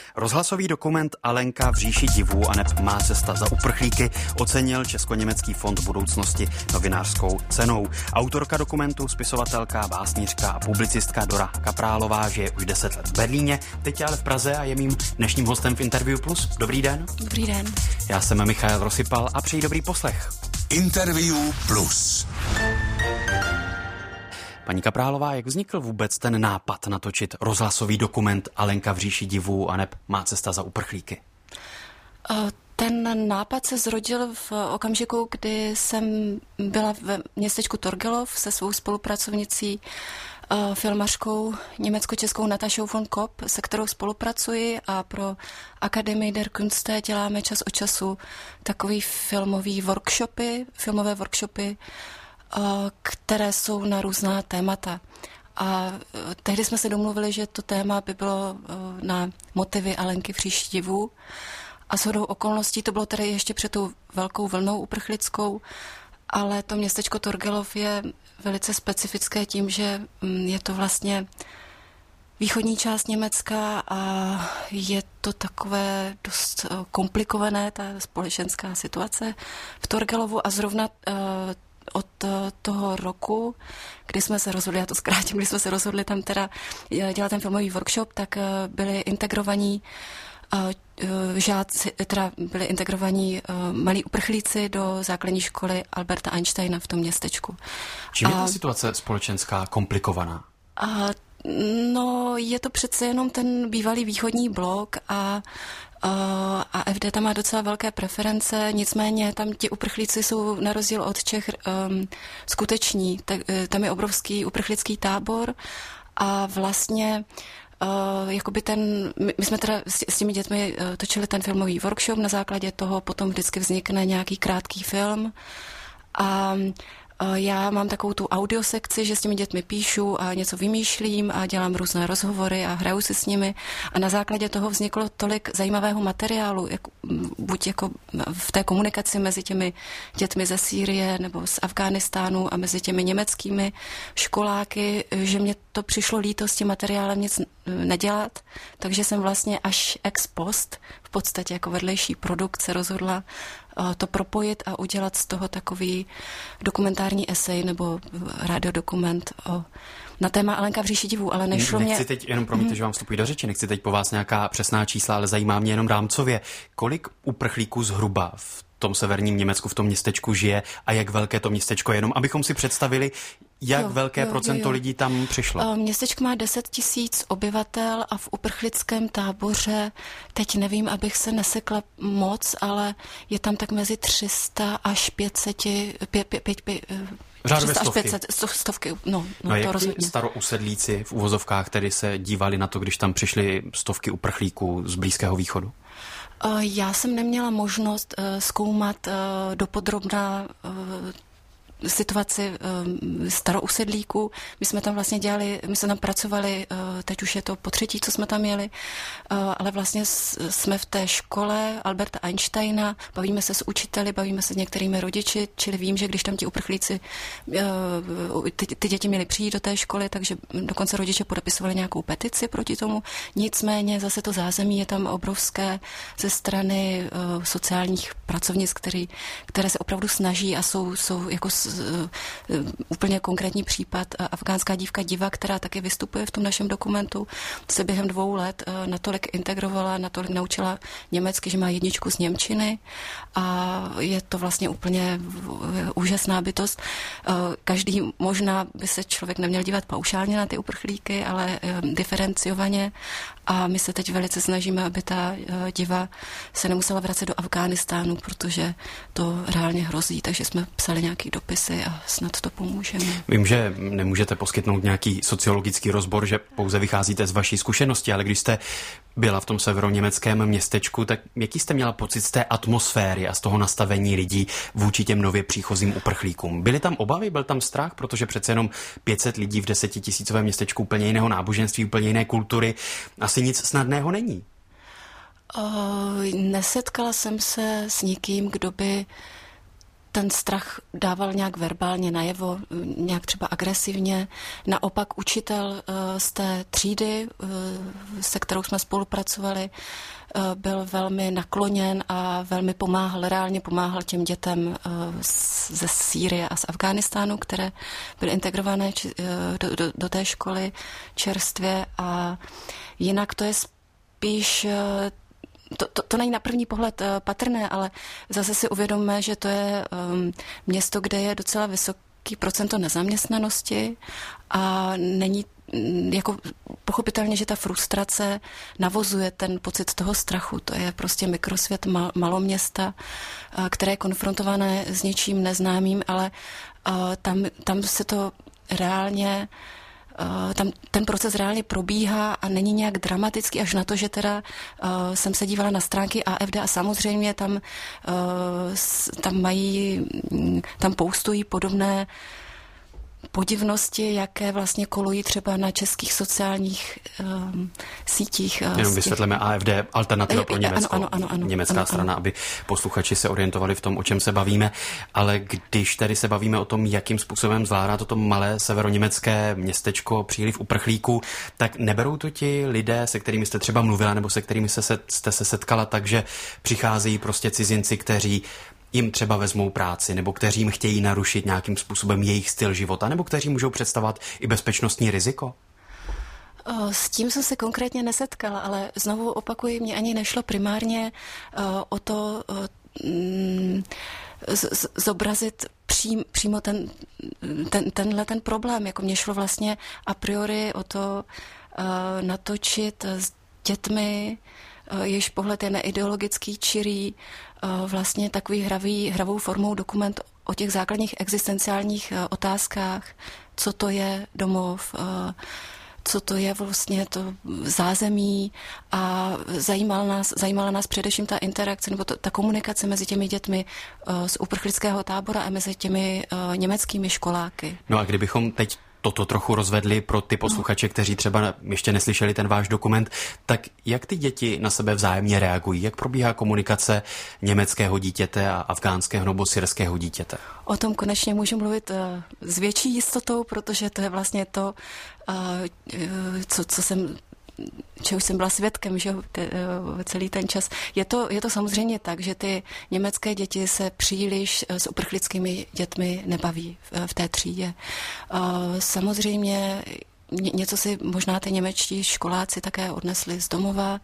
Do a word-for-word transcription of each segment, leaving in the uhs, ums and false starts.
Rozhlasový dokument Alenka v říši divů aneb Má cesta za uprchlíky ocenil Česko-německý fond budoucnosti novinářskou cenou. Autorka dokumentu, spisovatelka, básnířka a publicistka Dora Kaprálová žije už deset let v Berlíně, teď je ale v Praze a je mým dnešním hostem v Interview Plus. Dobrý den. Dobrý den. Já jsem Michael Rosypal a přeji dobrý poslech. Interview Plus. Paní Kaprálová, jak vznikl vůbec ten nápad natočit rozhlasový dokument Alenka v říši divů aneb Má cesta za uprchlíky? Ten nápad se zrodil v okamžiku, kdy jsem byla ve městečku Torgelov se svou spolupracovnicí filmařkou německo-českou Natašou von Kopp, se kterou spolupracuji a pro Akademie der Künste děláme čas od času takový filmový workshopy, filmové workshopy, které jsou na různá témata. A tehdy jsme se domluvili, že to téma by bylo na motivy Alenky v říši divů. A shodou okolností to bylo tedy ještě před tou velkou vlnou uprchlickou, ale to městečko Torgelov je velice specifické tím, že je to vlastně východní část Německa a je to takové dost komplikované, ta společenská situace v Torgelovu a zrovna od toho roku, kdy jsme se rozhodli, já to zkrátím, kdy jsme se rozhodli tam teda dělat ten filmový workshop, tak byli integrovaní žáci, teda byli integrovaní malí uprchlíci do základní školy Alberta Einsteina v tom městečku. Čím je ta situace společenská komplikovaná? A, no, je to přece jenom ten bývalý východní blok a a F D tam má docela velké preference, nicméně tam ti uprchlíci jsou na rozdíl od Čech um, skuteční. Tak, tam je obrovský uprchlický tábor a vlastně Uh, jakoby ten, my, my jsme teda s, s těmi dětmi uh, točili ten filmový workshop, na základě toho potom vždycky vznikne nějaký krátký film a uh, já mám takovou tu audiosekci, že s těmi dětmi píšu a něco vymýšlím a dělám různé rozhovory a hraju si s nimi a na základě toho vzniklo tolik zajímavého materiálu, jak, buď jako v té komunikaci mezi těmi dětmi ze Sýrie nebo z Afghánistánu a mezi těmi německými školáky, že mě to přišlo líto s tím materiálem nic nedělat, takže jsem vlastně až ex post, v podstatě jako vedlejší produkt se rozhodla to propojit a udělat z toho takový dokumentární esej nebo radiodokument o, na téma Alenka v říši divů, ale nešlo nechci mě... teď, jenom promiňte, mm. že vám vstupuji do řeči, nechci teď po vás nějaká přesná čísla, ale zajímá mě jenom rámcově, kolik uprchlíků zhruba v tom severním Německu, v tom městečku žije a jak velké to městečko je, jenom abychom si představili, jak jo, velké jo, procento jo, jo. lidí tam přišlo. Městečko má deset tisíc obyvatel a v uprchlickém táboře, teď nevím, abych se nesekla moc, ale je tam tak mezi tři sta až pět set, pět, pět, pět, pět, řádové stovky. pět set, stovky, no, no, no to jak rozhodně. Starousedlíci v uvozovkách, tedy se dívali na to, když tam přišly stovky uprchlíků z Blízkého východu? Já jsem neměla možnost zkoumat dopodrobná situaci starousedlíků. My jsme tam vlastně dělali, my jsme tam pracovali, teď už je to po třetí, co jsme tam jeli, ale vlastně jsme v té škole Alberta Einsteina, bavíme se s učiteli, bavíme se s některými rodiči, čili vím, že když tam ti uprchlíci, ty, ty děti měly přijít do té školy, takže dokonce rodiče podepisovali nějakou petici proti tomu. Nicméně zase to zázemí je tam obrovské ze strany sociálních pracovnic, který, které se opravdu snaží a jsou, jsou jako úplně konkrétní případ afgánská dívka Diva, která taky vystupuje v tom našem dokumentu, se během dvou let natolik integrovala, natolik naučila německy, že má jedničku z němčiny a je to vlastně úplně úžasná bytost. Každý možná by se člověk neměl dívat paušálně na ty uprchlíky, ale diferenciovaně a my se teď velice snažíme, aby ta Diva se nemusela vracet do Afghánistánu, protože to reálně hrozí, takže jsme psali nějaký dopis a snad to pomůžeme. Vím, že nemůžete poskytnout nějaký sociologický rozbor, že pouze vycházíte z vaší zkušenosti, ale když jste byla v tom severoněmeckém městečku, tak jaký jste měla pocit z té atmosféry a z toho nastavení lidí vůči těm nově příchozím uprchlíkům? Byly tam obavy, byl tam strach, protože přece jenom pět set lidí v desetitisícovém městečku úplně jiného náboženství, úplně jiné kultury, asi nic snadného není. Uh, nesetkala jsem se s nikým, kdo by ten strach dával nějak verbálně najevo, nějak třeba agresivně. Naopak učitel z té třídy, se kterou jsme spolupracovali, byl velmi nakloněn a velmi pomáhal, reálně pomáhal těm dětem ze Sýrie a z Afghánistánu, které byly integrované do, do, do té školy čerstvě. A jinak to je spíš... To, to, to není na první pohled uh, patrné, ale zase si uvědomme, že to je um, město, kde je docela vysoký procento nezaměstnanosti a není um, jako pochopitelně, že ta frustrace navozuje ten pocit toho strachu. To je prostě mikrosvět mal, maloměsta, uh, které je konfrontované s něčím neznámým, ale uh, tam, tam se to reálně tam ten proces reálně probíhá a není nějak dramatický, až na to, že teda uh, jsem se dívala na stránky A F D a samozřejmě tam, uh, tam mají, tam poustují podobné podivnosti, jaké vlastně kolují třeba na českých sociálních um, sítích. Uh, Jenom vysvětlíme A F D, Alternativa pro Německo, ano, ano, ano, německá ano, strana, ano. aby posluchači se orientovali v tom, o čem se bavíme. Ale když tedy se bavíme o tom, jakým způsobem zvládá toto malé severoněmecké městečko příliv uprchlíků, tak neberou to ti lidé, se kterými jste třeba mluvila, nebo se kterými se, jste se setkala, takže přicházejí prostě cizinci, kteří jim třeba vezmou práci, nebo kteří jim chtějí narušit nějakým způsobem jejich styl života, nebo kteří můžou představovat i bezpečnostní riziko? S tím jsem se konkrétně nesetkala, ale znovu opakuji, mě ani nešlo primárně uh, o to uh, z- z- zobrazit přím, přímo ten, ten, tenhle ten problém. Jako mě šlo vlastně a priori o to uh, natočit s dětmi, uh, jejichž pohled je neideologický, čirý, uh, vlastně takový hravý, hravou formou dokument o těch základních existenciálních uh, otázkách, co to je domov, uh, co to je vlastně to zázemí a zajímala nás, zajímala nás především ta interakce nebo to, ta komunikace mezi těmi dětmi uh, z uprchlického tábora a mezi těmi uh, německými školáky. No a kdybychom teď toto trochu rozvedli pro ty posluchače, kteří třeba ještě neslyšeli ten váš dokument, tak jak ty děti na sebe vzájemně reagují? Jak probíhá komunikace německého dítěte a afgánského nebo syrského dítěte? O tom konečně můžu mluvit uh, s větší jistotou, protože to je vlastně to, uh, co, co jsem čeho jsem byla svědkem, že te, celý ten čas. Je to, je to samozřejmě tak, že ty německé děti se příliš s uprchlickými dětmi nebaví v, v té třídě. Samozřejmě něco si možná ty němečtí školáci také odnesli z domova,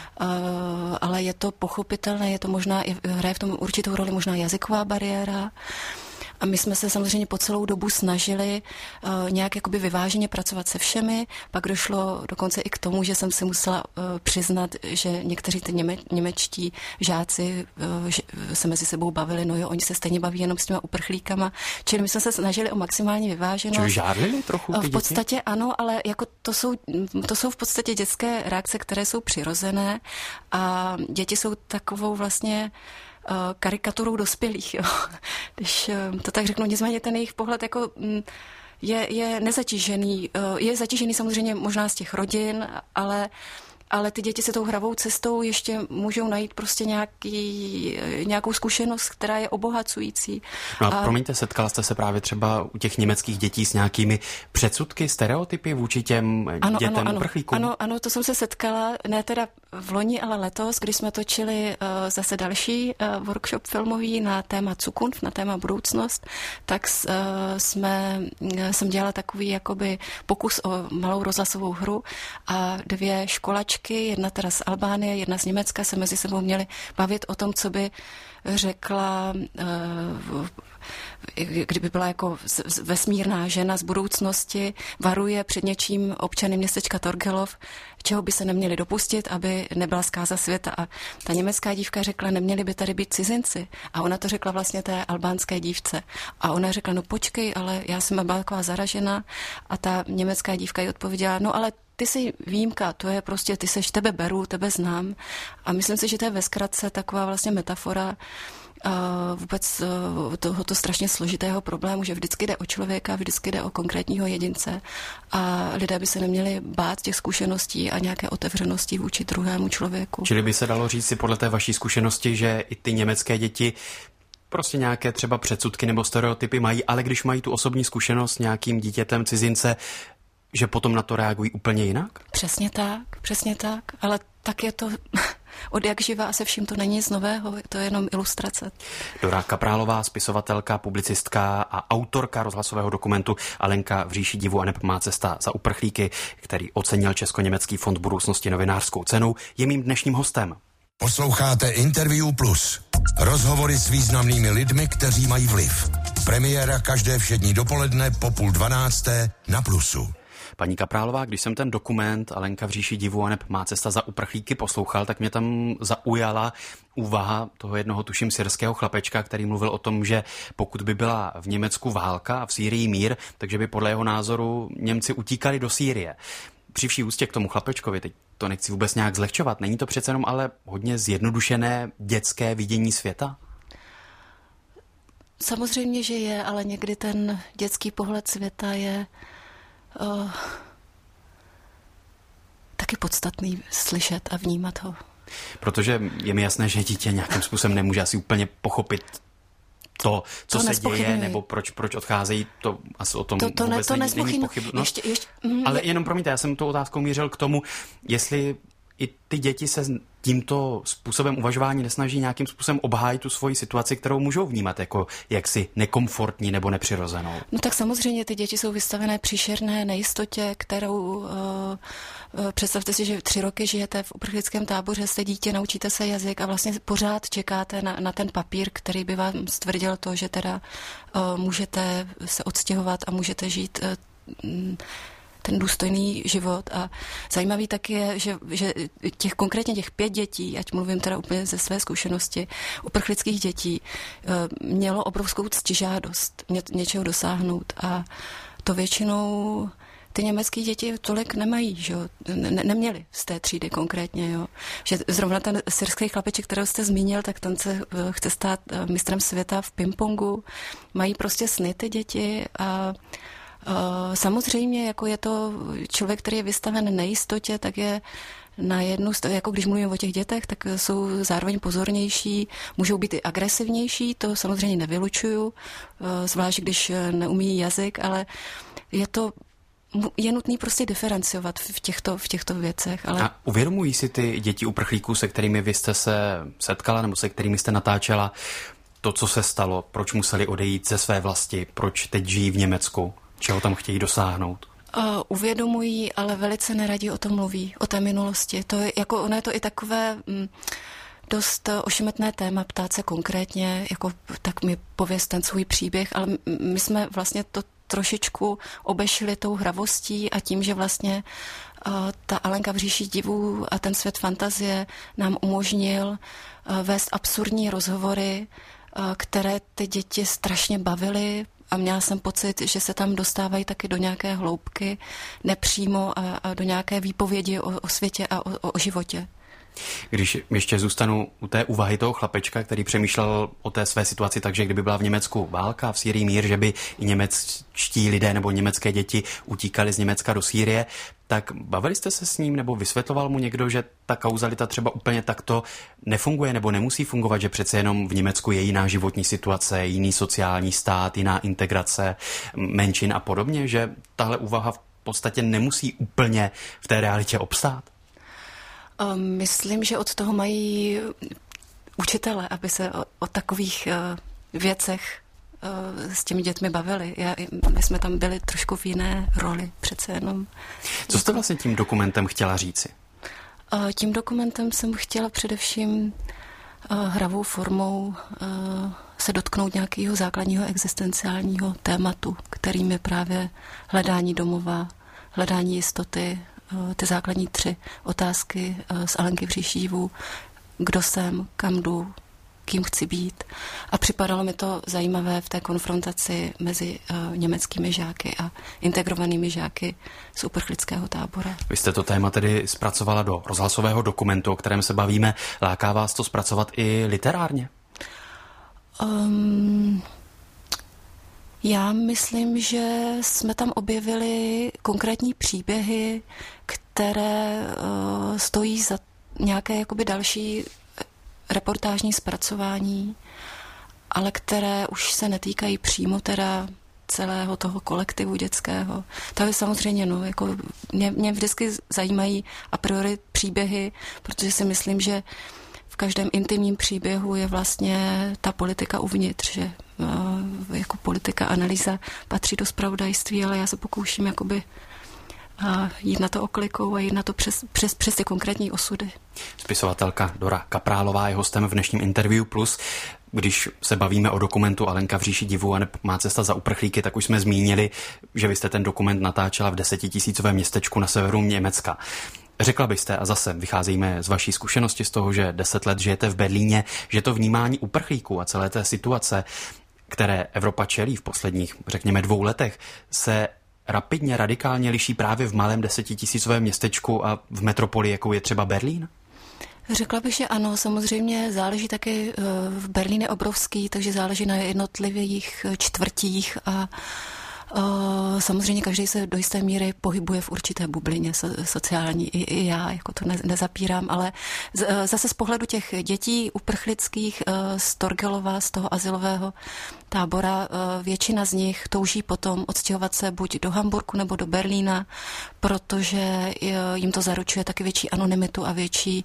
ale je to pochopitelné, je to možná, hraje v tom určitou roli možná jazyková bariéra. A my jsme se samozřejmě po celou dobu snažili uh, nějak jakoby vyváženě pracovat se všemi. Pak došlo dokonce i k tomu, že jsem si musela uh, přiznat, že někteří ty něme, němečtí žáci uh, že se mezi sebou bavili, no jo, oni se stejně baví jenom s těma uprchlíkama. Čili my jsme se snažili o maximální vyváženost. Čili žádlili trochu ty děti? V podstatě ano, ale jako to jsou, to jsou v podstatě dětské reakce, které jsou přirozené a děti jsou takovou vlastně karikaturou dospělých, jo. Když to tak řeknu, nicméně ten jejich pohled jako je, je nezatížený. Je zatížený samozřejmě možná z těch rodin, ale ale ty děti se tou hravou cestou ještě můžou najít prostě nějaký, nějakou zkušenost, která je obohacující. No a, a promiňte, setkala jste se právě třeba u těch německých dětí s nějakými předsudky, stereotypy vůči těm ano, dětem ano, uprchlíkům? Ano, ano, to jsem se setkala, ne teda v loni, ale letos, když jsme točili uh, zase další uh, workshop filmový na téma Zukunft, na téma budoucnost, tak uh, jsme, uh, jsem dělala takový jakoby pokus o malou rozhlasovou hru a dvě školačky, jedna teda z Albánie, jedna z Německa, se mezi sebou měly bavit o tom, co by řekla, kdyby byla jako vesmírná žena z budoucnosti, varuje před něčím občany městečka Torgelov, čeho by se neměli dopustit, aby nebyla zkáza světa. A ta německá dívka řekla, neměli by tady být cizinci. A ona to řekla vlastně té albánské dívce. A ona řekla, no počkej, ale já jsem byla taková zaražena. A ta německá dívka jí odpověděla, no ale ty jsi výjimka, to je prostě, ty seš, tebe beru, tebe znám. A myslím si, že to je ve zkratce taková vlastně metafora uh, vůbec uh, tohoto strašně složitého problému, že vždycky jde o člověka, vždycky jde o konkrétního jedince a lidé by se neměli bát těch zkušeností a nějaké otevřenosti vůči druhému člověku. Čili by se dalo říct si podle té vaší zkušenosti, že i ty německé děti prostě nějaké třeba předsudky nebo stereotypy mají, ale když mají tu osobní zkušenost s nějakým dítětem cizince, že potom na to reagují úplně jinak? Přesně tak, přesně tak, ale tak je to od jak živa a se vším to není nic nového, to je jenom ilustrace. Dora Kaprálová, spisovatelka, publicistka a autorka rozhlasového dokumentu Alenka v říši divu a neb má cesta za uprchlíky, který ocenil Česko-německý fond budoucnosti novinářskou cenu, je mým dnešním hostem. Posloucháte Interview Plus. Rozhovory s významnými lidmi, kteří mají vliv. Premiéra každé všední dopoledne po půl dvanácté na Plusu. Paní Kaprálová, když jsem ten dokument Alenka v říši divu a neb má cesta za uprchlíky poslouchal, tak mě tam zaujala úvaha toho jednoho, tuším, syrského chlapečka, který mluvil o tom, že pokud by byla v Německu válka a v Sýrii mír, takže by podle jeho názoru Němci utíkali do Sýrie. Při vší úctě k tomu chlapečkovi, teď to nechci vůbec nějak zlehčovat, není to přece jenom ale hodně zjednodušené dětské vidění světa? Samozřejmě, že je, ale někdy ten dětský pohled světa je uh, taky podstatný slyšet a vnímat ho. Protože je mi jasné, že dítě nějakým způsobem nemůže asi úplně pochopit to, co to se děje, nebo proč, proč odcházejí, to asi o tom to, to vůbec ne, to není, není pochybnost. Ještě, ještě, mm, Ale jenom promiňte, já jsem tou otázkou mířil k tomu, jestli i ty děti se tímto způsobem uvažování nesnaží nějakým způsobem obhájit tu svoji situaci, kterou můžou vnímat jako jaksi nekomfortní nebo nepřirozenou. No tak samozřejmě ty děti jsou vystavené příšerné nejistotě, kterou uh, uh, představte si, že tři roky žijete v uprchlickém táboře, jste dítě, naučíte se jazyk a vlastně pořád čekáte na, na ten papír, který by vám stvrdil to, že teda uh, můžete se odstěhovat a můžete žít uh, ten důstojný život. A zajímavý taky je, že, že těch konkrétně těch pět dětí, ať mluvím teda úplně ze své zkušenosti, uprchlických dětí, mělo obrovskou ctižádost ně, něčeho dosáhnout. A to většinou ty německé děti tolik nemají, že jo? Ne, neměli z té třídy konkrétně. Jo? Že zrovna ten syrský chlapeček, kterého jste zmínil, tak ten se chce stát mistrem světa v pingpongu. Mají prostě sny ty děti a Uh, samozřejmě, jako je to člověk, který je vystaven nejistotě, tak je na jednu, jako když mluvím o těch dětech, tak jsou zároveň pozornější, můžou být i agresivnější, to samozřejmě nevylučuju, uh, zvlášť když neumí jazyk, ale je to je nutný prostě diferenciovat v těchto, v těchto věcech. Ale... A uvědomují si ty děti uprchlíků, se kterými vy jste se setkala nebo se kterými jste natáčela, to, co se stalo, proč museli odejít ze své vlasti, proč teď žijí v Německu? Čeho tam chtějí dosáhnout? Uh, uvědomují, ale velice neradi o tom mluví, o té minulosti. To je, jako, ono je to i takové mm, dost ošemetné téma, ptát se konkrétně, jako tak mi pověz ten svůj příběh, ale my jsme vlastně to trošičku obešli tou hravostí a tím, že vlastně uh, ta Alenka v říši divů a ten svět fantazie nám umožnil uh, vést absurdní rozhovory, uh, které ty děti strašně bavily, a měla jsem pocit, že se tam dostávají taky do nějaké hloubky, nepřímo a, a do nějaké výpovědi o, o světě a o, o životě. Když ještě zůstanu u té úvahy toho chlapečka, který přemýšlel o té své situaci, takže kdyby byla v Německu válka, v Sýrii mír, že by i němečtí lidé nebo německé děti utíkali z Německa do Sýrie, tak bavili jste se s ním nebo vysvětloval mu někdo, že ta kauzalita třeba úplně takto nefunguje nebo nemusí fungovat, že přece jenom v Německu je jiná životní situace, jiný sociální stát, jiná integrace menšin a podobně, že tahle úvaha v podstatě nemusí úplně v té realitě obstát? Myslím, že od toho mají učitele, aby se o, o takových uh, věcech uh, s těmi dětmi bavili. Já, my jsme tam byli trošku v jiné roli přece jenom. Co jste vlastně tím dokumentem chtěla říci? Uh, tím dokumentem jsem chtěla především uh, hravou formou uh, se dotknout nějakého základního existenciálního tématu, kterým je právě hledání domova, hledání jistoty, ty základní tři otázky z Alenky v říši divu. Kdo jsem, kam jdu, kým chci být. A připadalo mi to zajímavé v té konfrontaci mezi uh, německými žáky a integrovanými žáky z uprchlického tábora. Vy jste to téma tedy zpracovala do rozhlasového dokumentu, o kterém se bavíme. Láká vás to zpracovat i literárně? Um... Já myslím, že jsme tam objevili konkrétní příběhy, které uh, stojí za nějaké jakoby další reportážní zpracování ale které už se netýkají přímo teda celého toho kolektivu dětského. To je samozřejmě, no, jako mě, mě vždycky zajímají a priori příběhy, protože si myslím, že v každém intimním příběhu je vlastně ta politika uvnitř, že uh, jako politika, analýza patří do zpravodajství, ale já se pokouším jakoby uh, jít na to oklikou a jít na to přes, přes, přes ty konkrétní osudy. Spisovatelka Dora Kaprálová je hostem v dnešním Interview Plus. Když se bavíme o dokumentu Alenka v říši divu a Má cesta za uprchlíky, tak už jsme zmínili, že vy jste ten dokument natáčela v desetitisícovém městečku na severu Německa. Řekla byste, a zase vycházíme z vaší zkušenosti z toho, že deset let žijete v Berlíně, že to vnímání uprchlíků a celé té situace, které Evropa čelí v posledních, řekněme, dvou letech, se rapidně, radikálně liší právě v malém desetitisícovém městečku a v metropoli, jakou je třeba Berlín? Řekla bych, že ano, samozřejmě záleží taky, v Berlín je obrovský, takže záleží na jednotlivých čtvrtích a samozřejmě každý se do jisté míry pohybuje v určité bublině sociální, i, i já, jako to ne, nezapírám, ale z, zase z pohledu těch dětí uprchlických z Torgelova, z toho azylového tábora, většina z nich touží potom odstěhovat se buď do Hamburku nebo do Berlína, protože jim to zaručuje taky větší anonymitu a větší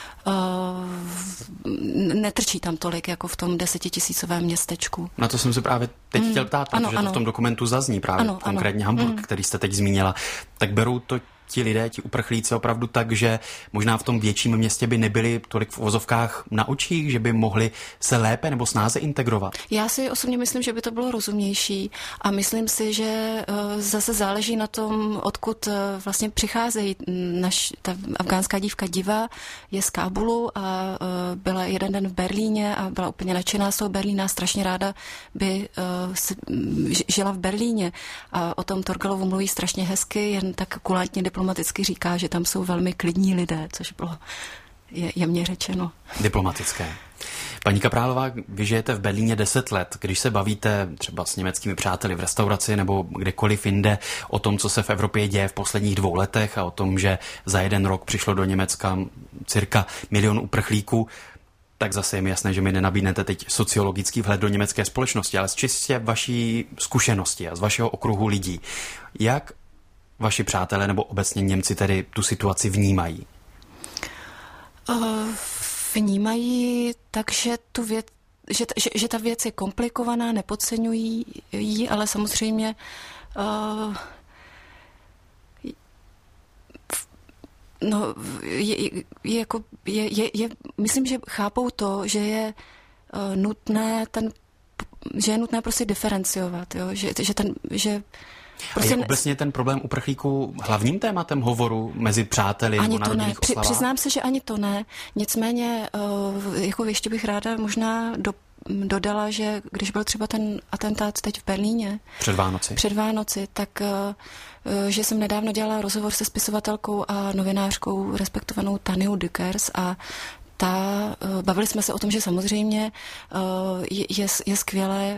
Uh, netrčí tam tolik, jako v tom desetitisícovém městečku. Na to jsem se právě teď mm. chtěl ptát, protože ano, ano. to v tom dokumentu zazní právě ano, konkrétně ano. Hamburg, mm. který jste teď zmínila. Tak berou to ti lidé, ti uprchlíci opravdu tak, že možná v tom větším městě by nebyli tolik v uvozovkách na očích, že by mohli se lépe nebo snáze integrovat? Já si osobně myslím, že by to bylo rozumnější a myslím si, že zase záleží na tom, odkud vlastně přicházejí. Naš, ta afgánská dívka Diva je z Kábulu a byla jeden den v Berlíně a byla úplně nadšená z toho Berlína, strašně ráda by žila v Berlíně a o tom Torgelovu mluví strašně hezky, jen tak kulantně diplomaticky říká, že tam jsou velmi klidní lidé, což bylo je, jemně řečeno. Diplomatické. Paní Kaprálová, vy žijete v Berlíně deset let. Když se bavíte třeba s německými přáteli v restauraci nebo kdekoliv jinde o tom, co se v Evropě děje v posledních dvou letech a o tom, že za jeden rok přišlo do Německa cirka milion uprchlíků, tak zase je mi jasné, že mi nenabídnete teď sociologický vhled do německé společnosti, ale z čistě vaší zkušenosti a z vašeho okruhu lidí. Jak vaši přátelé nebo obecně Němci tedy tu situaci vnímají? Uh, vnímají tak, že, tu věc, že, že, že ta věc je komplikovaná, nepodceňují ji, ale samozřejmě uh, no, je, je, jako, je, je, je, myslím, že chápou to, že je uh, nutné ten, že je nutné prostě diferenciovat, jo? Že, že ten, že Prostě a je obecně ten problém uprchlíků hlavním tématem hovoru mezi přáteli ani nebo na rodinných Při, oslavách? Přiznám se, že ani to ne. Nicméně, jako ještě bych ráda možná do, dodala, že když byl třeba ten atentát teď v Berlíně. Před Vánoci. Před Vánoci, tak že jsem nedávno dělala rozhovor se spisovatelkou a novinářkou respektovanou Taniou Dückers a Ta, bavili jsme se o tom, že samozřejmě je, je, je skvělé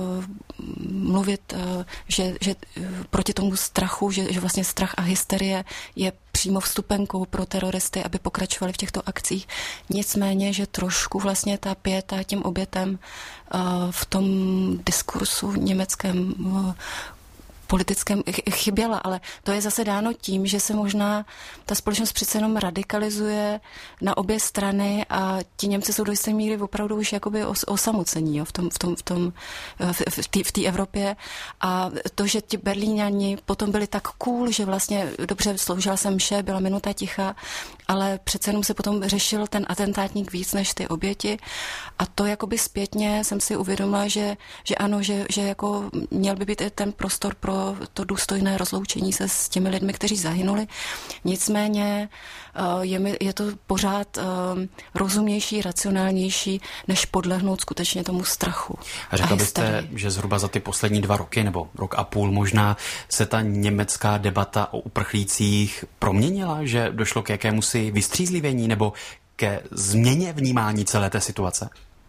mluvit, že, že proti tomu strachu, že, že vlastně strach a hysterie je přímo vstupenkou pro teroristy, aby pokračovali v těchto akcích. Nicméně, že trošku vlastně ta pieta těm obětem v tom diskursu německém politickém chyběla, ale to je zase dáno tím, že se možná ta společnost přece jenom radikalizuje na obě strany a ti Němci jsou do jisté míry opravdu už jakoby os, osamocení, jo, v tom, v tom, v tom, v té v té Evropě a to, že ti Berlíňani potom byli tak cool, že vlastně dobře sloužila jsem mše, byla minuta ticha, ale přece jenom se potom řešil ten atentátník víc než ty oběti a to jakoby zpětně jsem si uvědomila, že, že ano, že, že jako měl by být i ten prostor pro to důstojné rozloučení se s těmi lidmi, kteří zahynuli. Nicméně je, mi, je to pořád rozumnější, racionálnější, než podlehnout skutečně tomu strachu. A řekla byste, že zhruba za ty poslední dva roky, nebo rok a půl možná, se ta německá debata o uprchlících proměnila, že došlo k jakémusi vystřízlivění nebo ke změně vnímání celé té situace?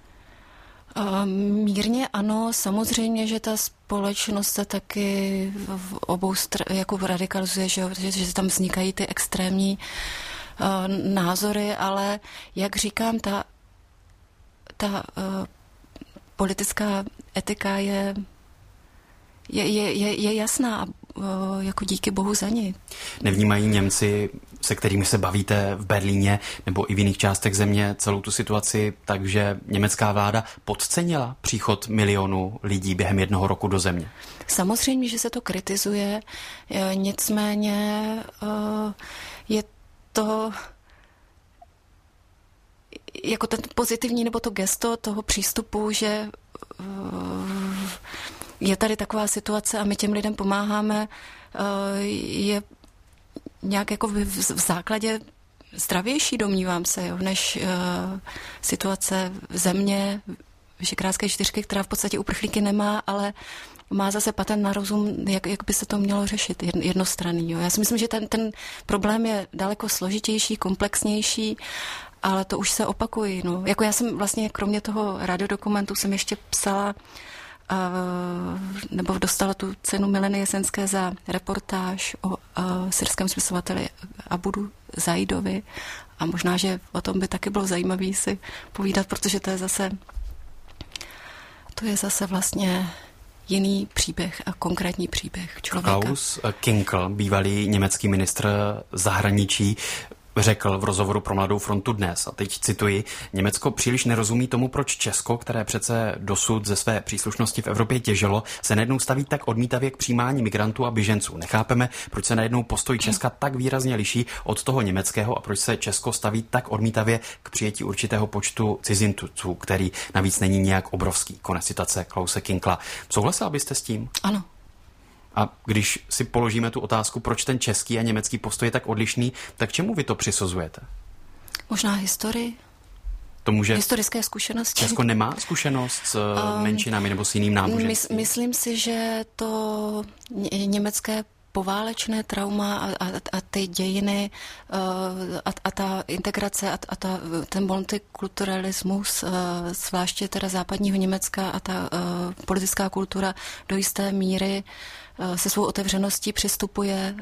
Uh, mírně ano, samozřejmě, že ta společnost se taky v obou str- jako radikalizuje, že, že, že tam vznikají ty extrémní uh, názory, ale jak říkám, ta, ta, uh, politická etika je, je, je, je, je jasná a jako díky bohu za ní. Nevnímají Němci, se kterými se bavíte v Berlíně nebo i v jiných částech země, celou tu situaci, takže německá vláda podcenila příchod milionů lidí během jednoho roku do země? Samozřejmě, že se to kritizuje, nicméně je to jako ten pozitivní nebo to gesto toho přístupu, že je tady taková situace a my těm lidem pomáháme, je nějak jako v, v základě zdravější, domnívám se, jo, než uh, situace země Visegrádské čtyřky, která v podstatě uprchlíky nemá, ale má zase patent na rozum, jak, jak by se to mělo řešit jednostranný. Jo. Já si myslím, že ten, ten problém je daleko složitější, komplexnější, ale to už se opakují. No. Jako já jsem vlastně kromě toho radiodokumentu jsem ještě psala Uh, nebo dostala tu cenu Mileny Jesenské za reportáž o uh, syrském spisovateli Abudu Zaidovi a možná, že o tom by taky bylo zajímavé si povídat, protože to je zase to je zase vlastně jiný příběh a konkrétní příběh člověka. Klaus Kinkel, bývalý německý ministr zahraničí, řekl v rozhovoru pro Mladou frontu Dnes, a teď cituji, Německo příliš nerozumí tomu, proč Česko, které přece dosud ze své příslušnosti v Evropě těžilo, se najednou staví tak odmítavě k přijímání migrantů a běženců. Nechápeme, proč se najednou postoj Česka tak výrazně liší od toho německého a proč se Česko staví tak odmítavě k přijetí určitého počtu cizinců, který navíc není nějak obrovský. Konec citace Klause Kinkla. Souhlasila byste s tím? Ano. A když si položíme tu otázku, proč ten český a německý postoj je tak odlišný, tak čemu vy to přisuzujete? Možná historii. To může... Historické zkušenosti. Česko nemá zkušenost s um, menšinami nebo s jiným náboženstvím? Mys, myslím si, že to německé poválečné trauma a, a, a ty dějiny a, a ta integrace a, a ta, ten multikulturalismus, zvláště teda západního Německa a ta politická kultura do jisté míry se svou otevřeností přistupuje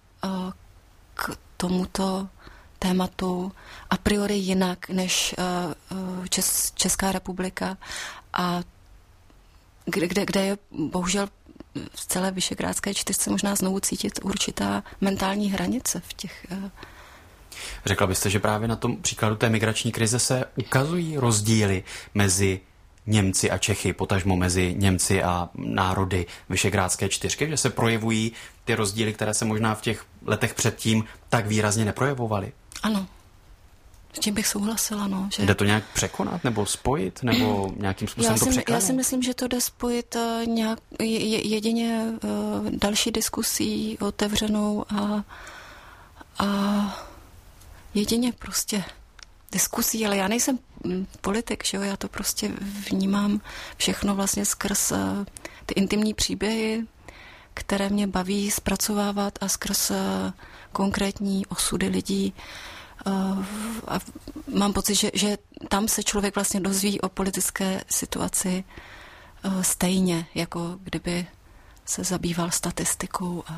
k tomuto tématu a priori jinak než Čes, Česká republika, a kde, kde je bohužel v celé Visegrádské čtyřce možná znovu cítit určitá mentální hranice v těch... Řekla byste, že právě na tom příkladu té migrační krize se ukazují rozdíly mezi Němci a Čechy, potažmo mezi Němci a národy Visegrádské čtyřky, že se projevují ty rozdíly, které se možná v těch letech předtím tak výrazně neprojevovaly? Ano. S tím bych souhlasila, no. Že... Jde to nějak překonat, nebo spojit, nebo nějakým způsobem to překládat? Já si myslím, že to jde spojit uh, nějak, je, jedině uh, další diskusí otevřenou a, a jedině prostě diskusí, ale já nejsem politik, že jo, já to prostě vnímám všechno vlastně skrz uh, ty intimní příběhy, které mě baví zpracovávat, a skrz uh, konkrétní osudy lidí. Uh, a mám pocit, že, že tam se člověk vlastně dozví o politické situaci uh, stejně, jako kdyby se zabýval statistikou, a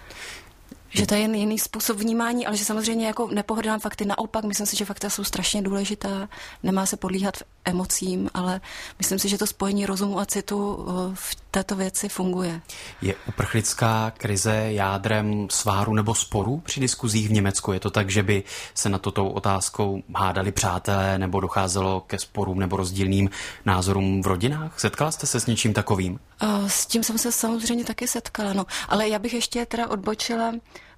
že to je jen jiný způsob vnímání, ale že samozřejmě jako nepohrdám fakty, naopak myslím si, že fakta jsou strašně důležitá, nemá se podlíhat emocím, ale myslím si, že to spojení rozumu a citu v této věci funguje. Je uprchlická krize jádrem sváru nebo sporů při diskuzích v Německu? Je to tak, že by se na toto otázkou hádali přátelé nebo docházelo ke sporům nebo rozdílným názorům v rodinách? Setkala jste se s něčím takovým? S tím jsem se samozřejmě taky setkala, no. Ale já bych ještě teda odbočila.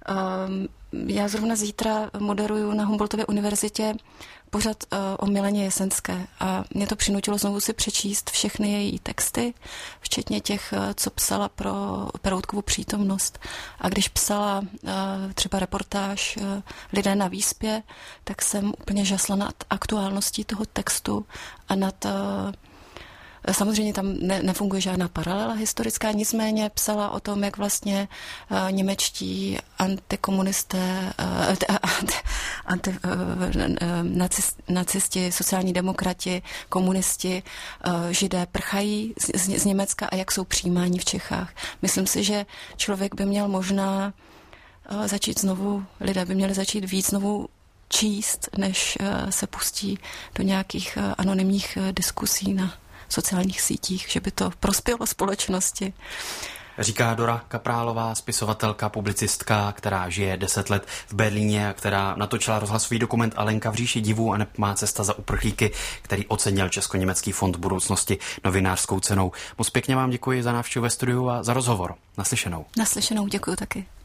Já zrovna zítra moderuju na Humboldtově univerzitě pořad o Mileně Jesenské a mě to přinutilo znovu si přečíst všechny její texty, včetně těch, co psala pro Peroutkovu přítomnost. A když psala třeba reportáž Lidé na výspě, tak jsem úplně žasla nad aktuálností toho textu a nad... Samozřejmě tam ne, nefunguje žádná paralela historická, nicméně psala o tom, jak vlastně uh, němečtí antikomunisté, uh, anti, anti, uh, nacist, nacisti, sociální demokrati, komunisti, uh, židé prchají z, z, z Německa a jak jsou přijímáni v Čechách. Myslím si, že člověk by měl možná uh, začít znovu, lidé by měli začít víc znovu číst, než uh, se pustí do nějakých uh, anonymních uh, diskusí na sociálních sítích, že by to prospělo společnosti. Říká Dora Kaprálová, spisovatelka, publicistka, která žije deset let v Berlíně a která natočila rozhlasový dokument Alenka v říši divů a nemá cesta za uprchlíky, který ocenil Česko-německý fond budoucnosti novinářskou cenou. Moc pěkně vám děkuji za návštěvu ve studiu a za rozhovor. Naslyšenou. Naslyšenou, děkuji taky.